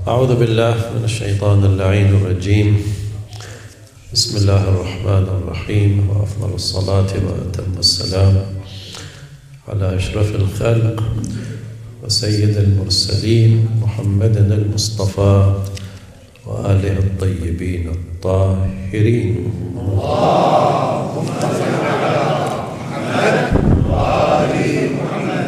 أعوذ بالله من الشيطان اللعين الرجيم. بسم الله الرحمن الرحيم، وأفضل الصلاة وأتم السلام على أشرف الخلق وسيد المرسلين محمد المصطفى وآله الطيبين الطاهرين. اللهم صل على محمد وآل محمد.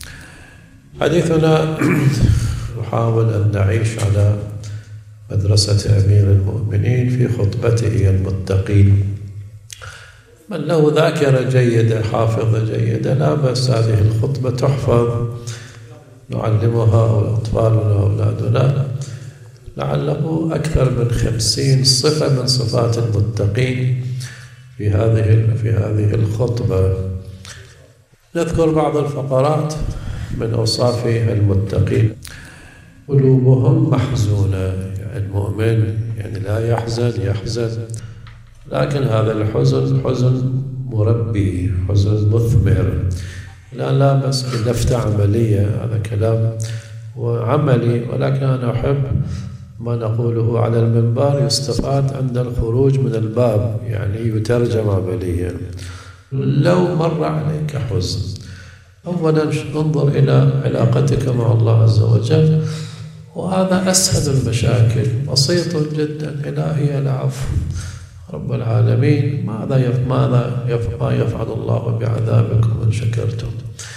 حديثنا نحاول أن نعيش على مدرسة أمير المؤمنين في خطبته المتقين. من له ذاكرة جيدة حافظة جيدة لا بأس، هذه الخطبة تحفظ نعلمها أطفالنا وأولادنا، لعله أكثر من 50 صفة من صفات المتقين في هذه الخطبة. نذكر بعض الفقرات من أوصاف المتقين. قلوبهم محزونة، المؤمن يعني لا يحزن، لكن هذا الحزن حزن مربي، حزن مثمر. لا بس بلفتة عملية، هذا كلام وعملي، ولكن أنا أحب ما نقوله على المنبر يستفاد عند الخروج من الباب، يعني يترجم عمليا. لو مر عليك حزن، أولا انظر إلى علاقتك مع الله عز وجل، وهذا أسهل المشاكل، بسيط جدا. إلهي العفو رب العالمين، ماذا يفعل الله بعذابكم إن شكرتم؟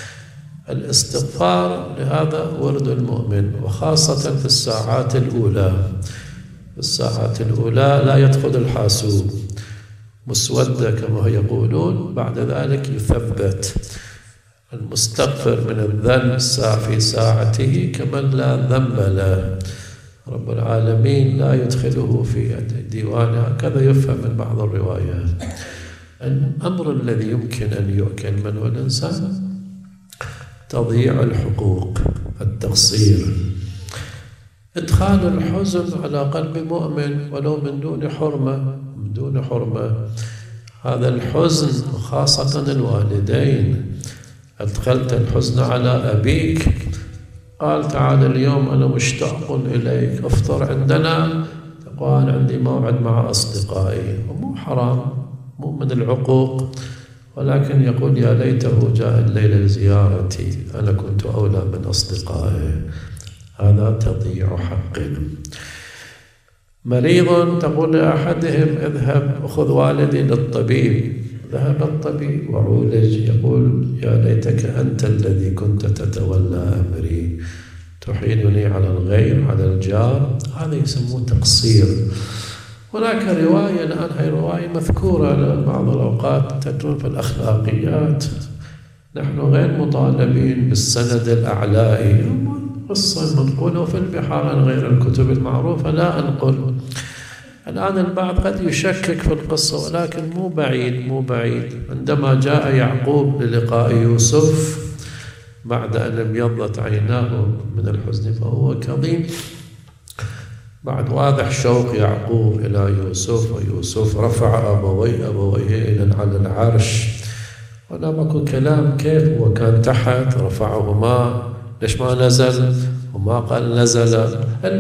الاستغفار لهذا ورد المؤمن، وخاصة في الساعات الأولى. في الساعات الأولى لا يدخل الحاسوب مسودة كما يقولون، بعد ذلك يثبت. المستغفر من الذنب في ساعته كمن لا ذنب له، رب العالمين لا يدخله في الديوان، هكذا يفهم من بعض الروايات. الأمر الذي يمكن أن يؤكل منه الإنسان تضييع الحقوق، التقصير، إدخال الحزن على قلب مؤمن ولو من دون حرمة. هذا الحزن خاصة الوالدين. أدخلت الحزن على أبيك، قال تعال اليوم أنا مشتاق إليك، افطر عندنا، تقول عندي موعد مع أصدقائي. ومو حرام، مو من العقوق، ولكن يقول يا ليته جاء الليل لزيارتي، أنا كنت أولى من أصدقائي. هذا تضييع حق. مريض، تقول لأحدهم اذهب أخذ والدي للطبيب، ذهب الطبيب وعولج، يقول يا ليتك أنت الذي كنت تتولى أمري، تحيلني على الغير، على الجار. هذا يسموه تقصير. هناك رواية الآن، هي رواية مذكورة بعض الأوقات تكون في الأخلاقيات، نحن غير مطالبين بالسند الأعلائي، قصة منقولة في البحار غير الكتب المعروفة لا أنقل. الآن البعض قد يشكك في القصة، ولكن مو بعيد. عندما جاء يعقوب للقاء يوسف بعد أن ابيضت عيناه من الحزن فهو كظيم، بعد واضح شوق يعقوب إلى يوسف، ويوسف رفع أبويه على العرش، ولا ماكو كلام كيف هو كان تحت رفعهما، ليش ما نزل وما قال نزل.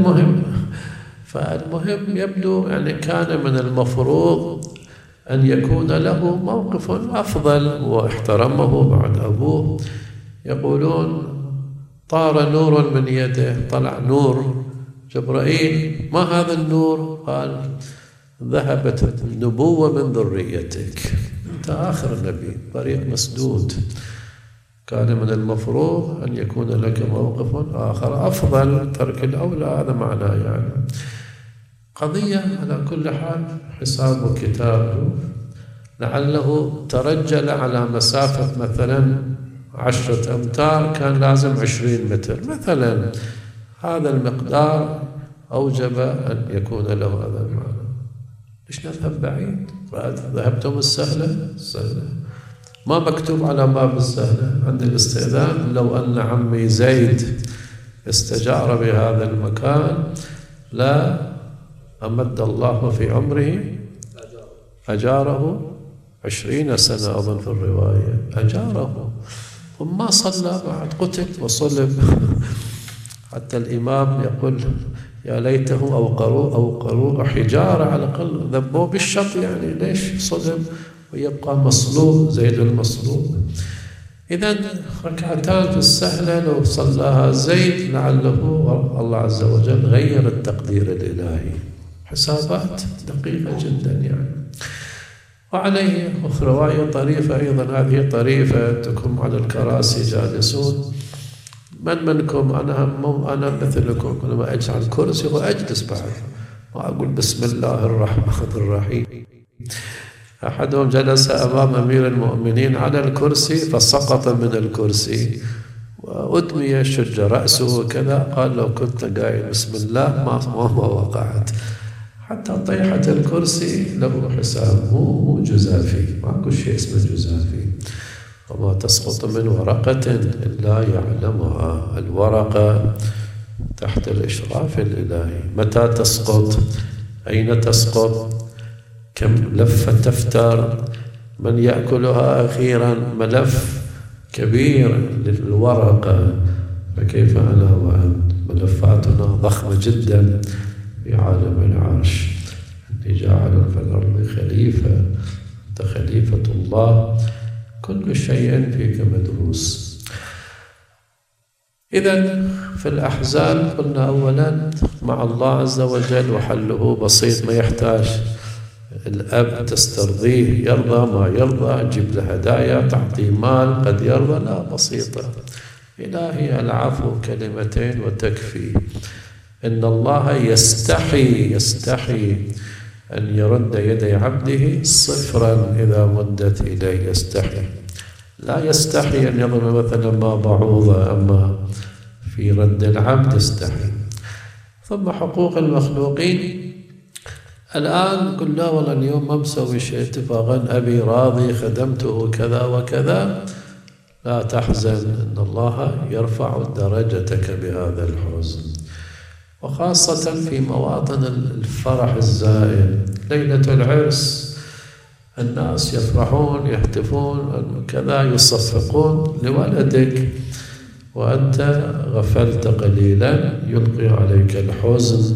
فالمهم يبدو يعني كان من المفروض أن يكون له موقف أفضل، واحترمه بعد أبوه. يقولون طار نور من يده، طلع نور جبرائيل، ما هذا النور؟ قال ذهبت النبوة من ذريتك، أنت آخر النبي، طريق مسدود. كان من المفروض أن يكون لك موقف آخر أفضل، ترك الأولى، هذا معناه يعني. قضية على كل حال حساب وكتاب. لعله ترجل على مسافة مثلا 10 أمتار، كان لازم 20 متر مثلا. هذا المقدار أوجب أن يكون له هذا المعنى. ليش نذهب بعيد؟ ذهبتم السهلة ما مكتوب على باب السهلة عند الاستئذان لو أن عمي زيد استجار بهذا المكان لا أمد الله في عمره أجاره 20 سنة أظن في الرواية، أجاره، وما صلى بعد، قتل وصلب. حتى الإمام يقول يا ليته أوقروه حجارة، على الأقل ذبوه بالشق، يعني ليش صدم ويبقى مصلوب زيد المصلوب. إذا ركعتان في السهلة لو صلاها زيد لعله الله عز وجل غير التقدير الإلهي. حسابات دقيقة جدا يعني. وعليه رواية طريفة أيضا، هذه طريفة تكون على الكراسي جالسون، من منكم أنا مثلكم، لما أجلس على الكرسي وأجلس بعد ما أقول بسم الله الرحمن الرحيم. أحدهم جلس أمام أمير المؤمنين على الكرسي فسقط من الكرسي وأدمي شج رأسه كذا، قال لو كنت قايل بسم الله ما وقعت. حتى طيحة الكرسي له حساب، مو جزافي، ماكو شيء اسمه جزافي. وما تسقط من ورقة إلا يعلمها، الورقة تحت الإشراف الإلهي. متى تسقط؟ أين تسقط؟ كم لفة تفتر؟ من يأكلها أخيرا؟ ملف كبير للورقة، فكيف أنا وأنت؟ ملفاتنا ضخمة جدا في عالم العرش. إني جاعل في الأرض خليفة، أنت خليفة الله، كل شيء فيك مدروس. إذن في الأحزان قلنا أولا مع الله عز وجل وحله بسيط، ما يحتاج الأب تسترضيه، يرضى ما يرضى، تجيب له هدايا، تعطيه مال قد يرضى، لا، بسيطة. إلهي العفو كلمتين وتكفي. إن الله يستحي أن يرد يدي عبده صفرا إذا مدت إليه، يستحي. لا يستحي أن يضرب مثلا ما بعوضة، أما في رد العبد يستحي. ثم حقوق المخلوقين. الآن قل لا والله اليوم ما مسوي شيء، اتفاقا أبي راضي، خدمته كذا وكذا، لا تحزن، إن الله يرفع درجتك بهذا الحزن. وخاصة في مواطن الفرح الزائل، ليلة العرس الناس يفرحون يهتفون كذا، يصفقون لولدك، وأنت غفلت قليلا، يلقي عليك الحزن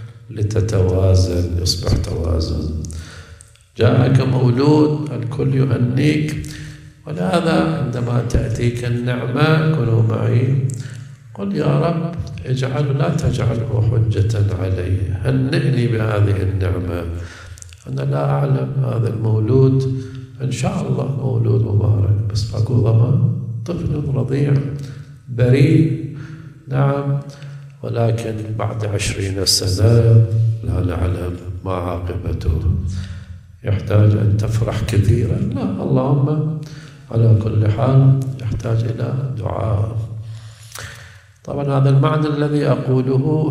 لتتوازن، يصبح توازن. جاءك مولود الكل يهنيك، ولهذا عندما تأتيك النعمة كونوا معي قل يا رب لا تجعله حجة علي، هنئني بهذه النعمة. أنا لا أعلم هذا المولود إن شاء الله مولود مبارك، بس أكو ضمان، طفل رضيع بريء، نعم، ولكن بعد 20 سنة لا نعلم ما عاقبته، يحتاج أن تفرح كثيرا. لا، اللهم على كل حال يحتاج إلى دعاء. طبعا هذا المعنى الذي أقوله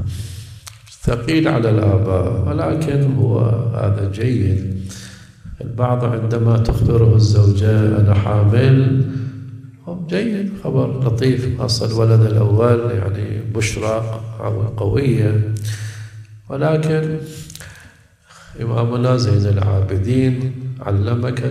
ثقيل على الآباء، ولكن هو هذا جيد. البعض عندما تخبره الزوجة أنا حامل، جيد، خبر لطيف، خاصة الولد الأول، يعني بشرى قوية. ولكن إمامنا زين العابدين علمك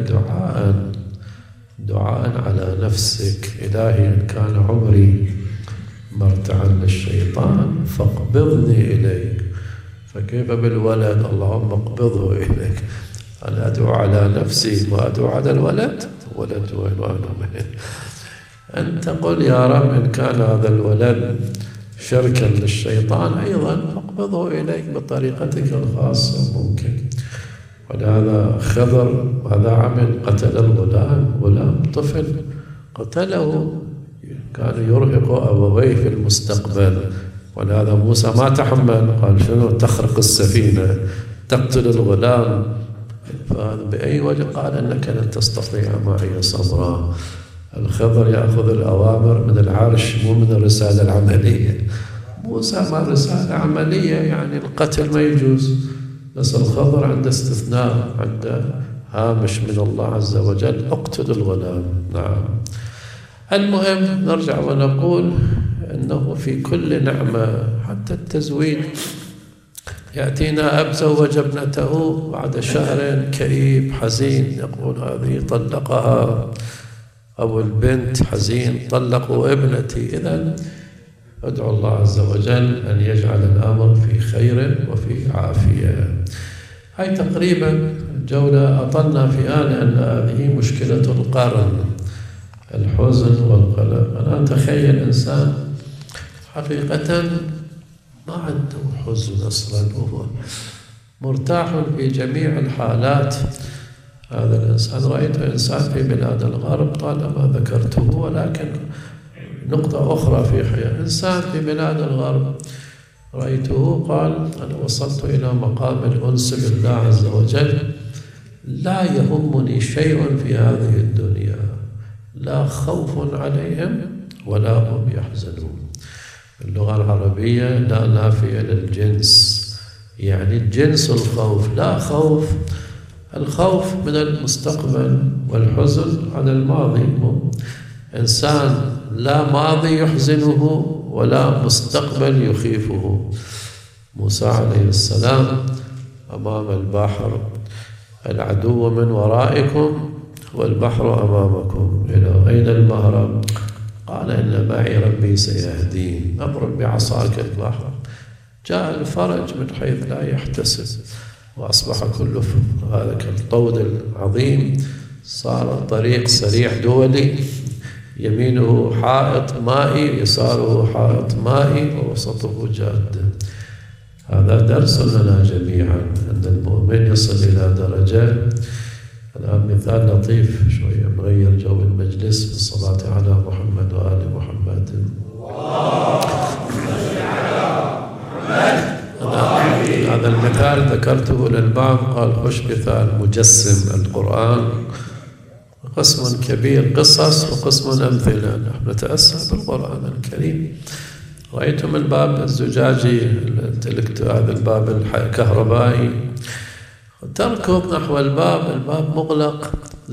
دعاء على نفسك. إلهي إن كان عمري مرتعا للشيطان فاقبضني إليك. فكيف بالولد؟ اللهم اقبضه إليك. أنا أدعو على نفسي ما أدعو على الولد. ولد وين وأنا وين؟ أنت قل يا رب إن كان هذا الولد شركا للشيطان أيضا فاقبضه إليك بطريقتك الخاصة ممكن. ولهذا خضر هذا عمل، قتل غلام طفل قتله، كان يرهق أبويه في المستقبل. ولهذا موسى ما تحمل، قال شنو تخرق السفينة تقتل الغلام، فبأي وجه؟ قال أنك لن تستطيع معي صبرا. الخضر يأخذ الأوامر من العرش مو من الرسالة العملية. موسى ما رسالة عملية، يعني القتل ما يجوز، بس الخضر عنده استثناء، عنده هامش من الله عز وجل، اقتل الغلام. نعم. المهم نرجع ونقول أنه في كل نعمة، حتى التزويج، يأتينا أب زوج ابنته بعد شهر كئيب حزين، يقول هذه طلقها، أو البنت حزين طلقوا ابنتي. إذن ادعو الله عز وجل أن يجعل الأمر في خير وفي عافية. هاي تقريبا جولة أطلنا فيها لأن هذه مشكلة القرن، الحزن والقلق. الآن تخيل إنسان حقيقة ما عنده حزن أصلا، هو مرتاح في جميع الحالات. هذا الإنسان رأيت إنسان في بلاد الغرب طالما ذكرته، ولكن نقطة أخرى في حياة إنسان في بلاد الغرب رأيته قال أنا وصلت إلى مقام الأنس بالله عز وجل، لا يهمني شيء في هذه الدنيا، لا خوف عليهم ولا هم يحزنون. اللغة العربية لا نافية للجنس، يعني الجنس الخوف، لا خوف. الخوف من المستقبل والحزن على الماضي. إنسان لا ماضي يحزنه ولا مستقبل يخيفه. موسى عليه السلام أمام البحر، العدو من ورائكم والبحر أمامكم، إلى أين المهرب؟ قال إن معي ربي سيهدين، أضرب بعصاك البحر، جاء الفرج من حيث لا يحتسب، وأصبح كل هذا الطود العظيم صار الطريق سريع دولي، يمينه حائط مائي، يساره حائط مائي، ووسطه جادة. هذا درس لنا جميعا أن المؤمن يصل إلى درجة. الآن مثال لطيف شوية مغير جو المجلس بالصلاة على محمد وآل محمد. هذا المثال ذكرته للبعض قال خش مثال مجسم القرآن، قسم كبير قصص وقسم أمثلة. نحن نتأسى بالقرآن الكريم. رأيتم الباب الزجاجي هذا الباب الكهربائي، تركض نحو الباب، الباب مغلق،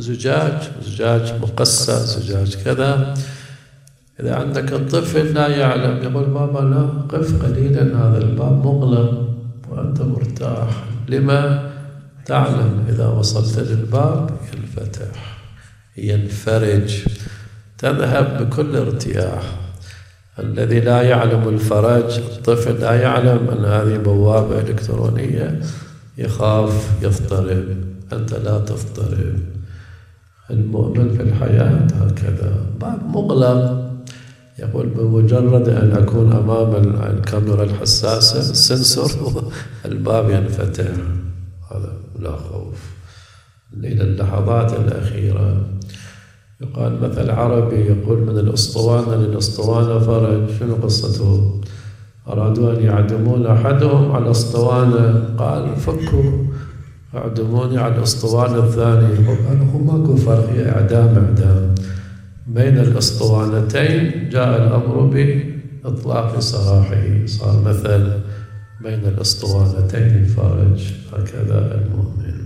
زجاج مقسى، زجاج كذا. إذا عندك الطفل لا يعلم يقول بابا لا قف قليلا، هذا الباب مغلق وأنت مرتاح. لما؟ تعلم إذا وصلت للباب ينفتح، ينفرج، تذهب بكل ارتياح. الذي لا يعلم الفرج، الطفل لا يعلم أن هذه بوابة إلكترونية، يخاف يضطرب، أنت لا تضطرب. المؤمن في الحياة هكذا، باب مغلق، يقول بمجرد أن أكون أمام الكاميرا الحساسة السنسور الباب ينفتح، هذا لا خوف. إلى اللحظات الأخيرة يقال مثل عربي يقول من الأسطوانة للأسطوانة فرج. شنو قصته؟ أرادوا أن يعدمون أحدهم على الأسطوانة، قال فكوا اعدموني على الأسطوانة الثانية. قال هو ماكو فرق، هي إعدام بين الأسطوانتين. جاء الأمر بإطلاق سراحه، صار مثل بين الأسطوانتين فرج. هكذا المؤمن.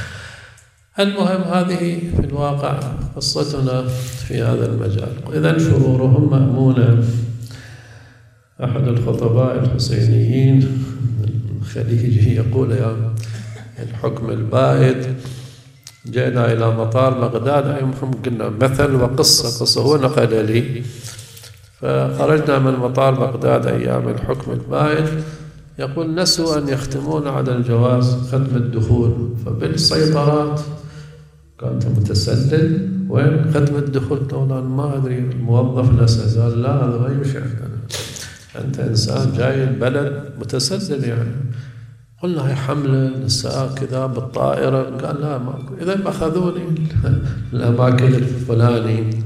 المهم هذه في الواقع قصتنا في هذا المجال. إذن شرورهم مأمونة. أحد الخطباء الحسينيين الخليجي يقول يا الحكم البائد، جئنا إلى مطار بغداد، أيهم قلنا مثل وقصة هو نقل لي. فخرجنا من مطار بغداد أيام الحكم البائد، يقول نسوا أن يختمون على الجواز ختم الدخول، فبالسيطرات كنت متسلل وين ختم الدخول؟ طبعا ما أدري، الموظف نسى، قال لا هذا ما يمشي عندنا، أنت إنسان جاي البلد متسلل يعني. قلنا هي حملة نساء كذا بالطائرة، قال لا ماكو. إذا أخذوني الأماكن الفلاني،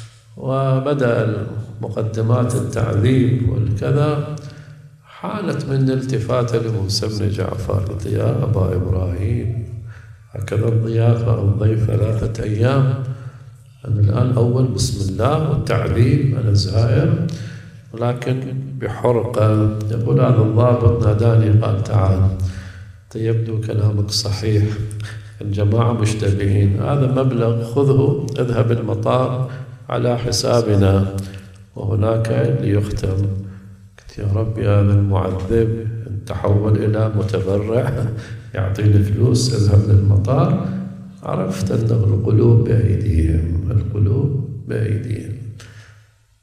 وبدأ مقدمات التعذيب والكذا. حانت من التفاتة لموسى بن جعفر، قلت يا أبا إبراهيم هكذا الضيافة، الضيف 3 أيام، أنا الآن أول بسم الله والتعذيب، أنا زائر ولكن بحرقة. يقول هذا الضابط ناداني قال تعال، يبدو كلامك صحيح، الجماعة مشتبهين، هذا مبلغ خذه اذهب المطار على حسابنا وهناك ليختم. قلت يا ربي هذا المعذب تحول إلى متبرع يعطيني فلوس اذهب للمطار. عرفت أن القلوب بأيديهم، القلوب بأيديهم.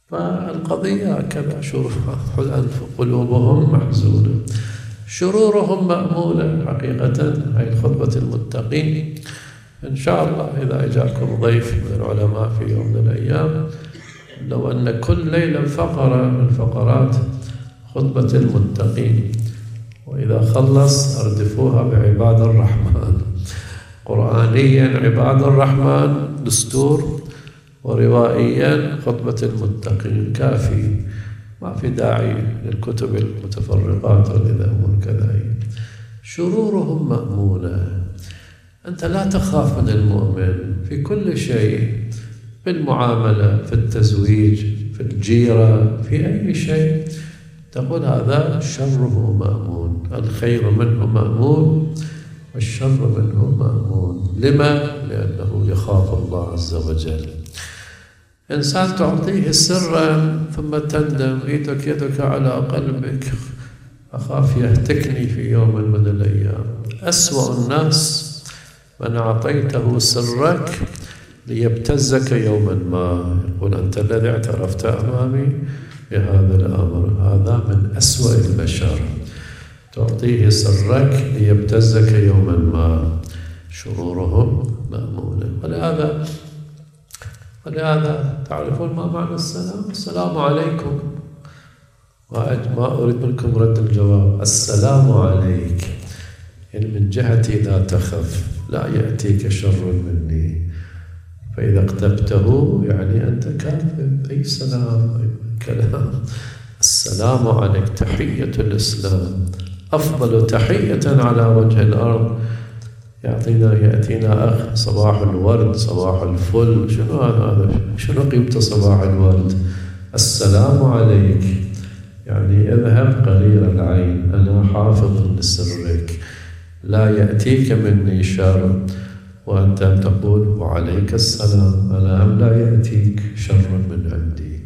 فالقضية هكذا، قلوبهم محزونة، شرورهم مأمولة حقيقة. هاي خطبة المتقين. إن شاء الله إذا أجاكم ضيف من العلماء في يوم من الأيام، لو أن كل ليلة فقرة من فقرات خطبة المتقين، وإذا خلص أردفوها بعباد الرحمن، قرآنيا عباد الرحمن دستور، وروائيا خطبة المتقين، كافي، ما في داعي للكتب المتفرقات والأمور كذا. شرورهم مأمونة. أنت لا تخاف من المؤمن في كل شيء، في المعاملة، في التزويج، في الجيرة، في أي شيء، تقول هذا شره مأمون، الخير منه مأمون والشر منه مأمون. لما؟ لأنه يخاف الله عز وجل. إنسان تعطيه سرا ثم تندم، يدك على قلبك، أخاف يهتكني في يوم من الأيام. أسوأ الناس من أعطيته سرك ليبتزك يوما ما، يقول أنت الذي اعترفت أمامي بهذا الأمر، هذا من أسوأ البشر. تعطيه سرك ليبتزك يوما ما. شرورهم مأمونة. ولهذا تعرفون ما معنى السلام؟ السلام عليكم، ما أريد منكم رد الجواب. السلام عليك، يعني من جهتي لا تخف، لا يأتيك شر مني. فإذا اقتبته يعني أنت كاذب. أي سلام، أي كلام. السلام عليك تحية الإسلام، أفضل تحية على وجه الأرض. يأتينا أخ صباح الورد، صباح الفل، شنو هذا؟ شنو قيمة صباح الورد؟ السلام عليك يعني اذهب قليل العين، أنا حافظ لسرك، لا يأتيك مني شر. وأنت تقول وعليك السلام، أنا لا يأتيك شر من عندي.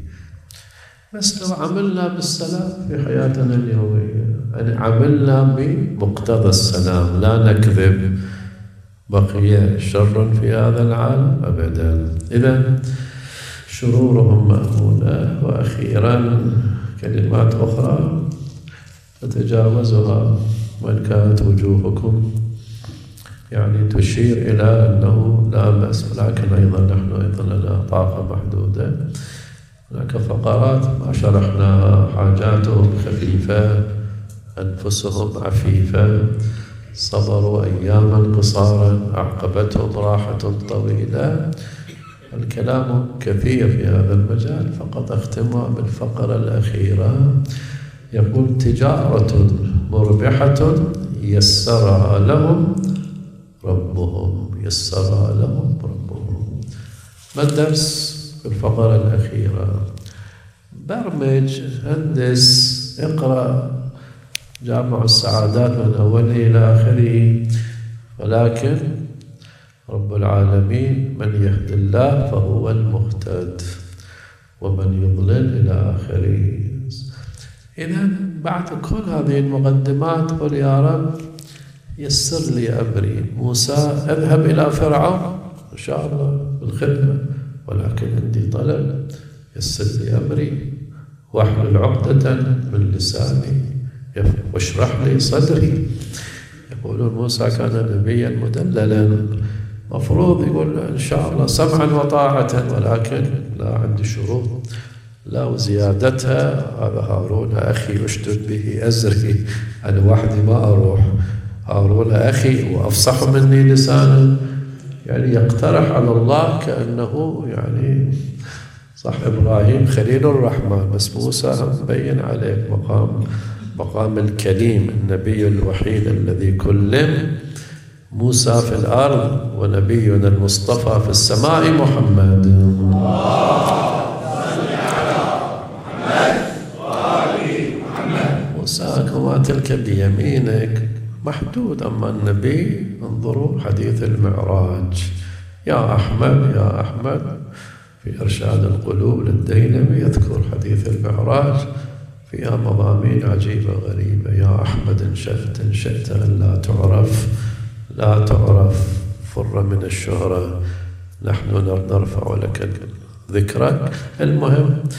بس لو عملنا بالسلام في حياتنا اليومية، يعني عملنا بمقتضى السلام، لا نكذب، بقي شر في هذا العالم أبدا. إذن شرورهم مأمونة. وأخيرا كلمات أخرى نتجاوزها. وإن كانت وجوهكم يعني تشير إلى أنه لا بأس، ولكن أيضا نحن أيضا لنا طاقة محدودة. هناك فقرات ما شرحناها، حاجاتهم خفيفة، أنفسهم عفيفة، صبروا أياما قصارا أعقبتهم راحة طويلة. الكلام كثير في هذا المجال، فقط أختمها بالفقرة الأخيرة. يقول تجارة مربحة يسرها لهم ربهم، يسرها لهم ربهم. ما الدرس في الفقرة الأخيرة؟ برمج، هندس، اقرأ جامع السعادات من أوله إلى آخره. ولكن رب العالمين من يهد الله فهو المهتد، ومن يضلل إلى آخره. إذن بعد كل هذه المقدمات قل يا رب يسر لي أمري. موسى اذهب إلى فرعون إن شاء الله بالخدمة، ولكن عندي طلب، يسر لي أمري واحلل عقدة من لساني واشرح لي صدري. يقولون موسى كان نبيا مدللا، مفروض يقول إن شاء الله سمعا وطاعة، ولكن لا، عندي شروط لا وزيادتها. هذا هارون أخي أشدد به أزري، أنا وحدي ما أروح، هارون أخي وأفصح مني لسانا. يعني يقترح على الله كأنه يعني صح إبراهيم خليل الرحمن، بس موسى مبين عليه مقام الكليم، النبي الوحيد الذي كلم. موسى في الأرض ونبينا المصطفى في السماء محمد. موسى كما تلك بيمينك محدود، أما النبي انظروا حديث المعراج. يا أحمد في إرشاد القلوب للديلمي يذكر حديث المعراج فيها مضامين عجيبة غريبة. يا أحمد إن شئت أن لا تعرف فر من الشهرة، نحن نرفع لك ذكرك. المهم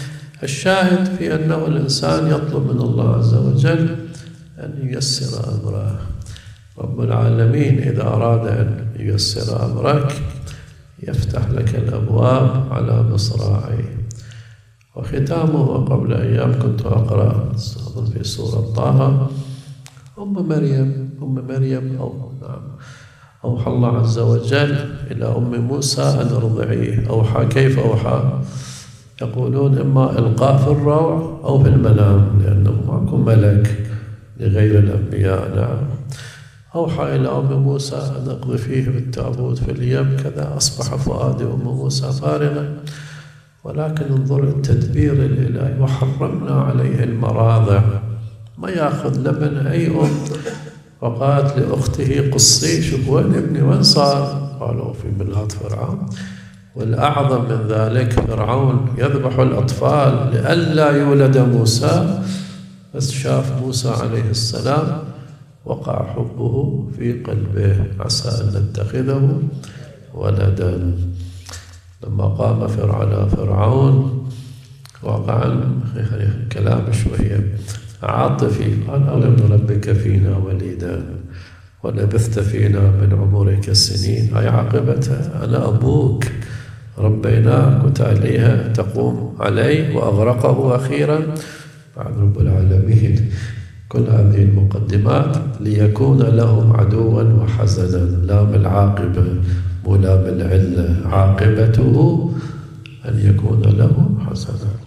الشاهد في أنه الإنسان يطلب من الله عز وجل أن ييسر أمره. رب العالمين إذا أراد أن ييسر أمرك يفتح لك الأبواب على مصراعيه. وختامه، قبل أيام كنت أقرأ في سورة طه أم مريم أوحى الله عز وجل إلى أم موسى أن أرضعيه. أوحى كيف أوحى؟ يقولون إما إلقاء في الروع أو في المنام، لأنه ماكو ملك لغير الأنبياء. نعم. أوحى إلى أم موسى أن اقذفيه بالتابوت في اليم، كذا أصبح فؤاد أم موسى فارغا. ولكن انظر التدبير الإلهي، وحرمنا عليه المراضع. ما يأخذ لبن أي أم، وقالت لأخته قصي شوف وين ابني وين صار؟ قالوا في بلاد فرعون. والأعظم من ذلك فرعون يذبح الأطفال لئلا يولد موسى، بس شاف موسى عليه السلام وقع حبه في قلبه، عسى أن نتخذه ولدا. لما قام على فرعون وقع كلام شوية عاطفي، قال ألم نربك فينا وليدا ولبثت فينا من عمرك سنين. هاي عاقبتها، أنا أبوك ربيناك وتاليها تقوم علي وأغرقه أخيرا. بعد رب العالمين كل هذه المقدمات ليكون لهم عدوا وحزنا. لام العاقبة مو لام العلة، عاقبته أن يكون لهم حزنا.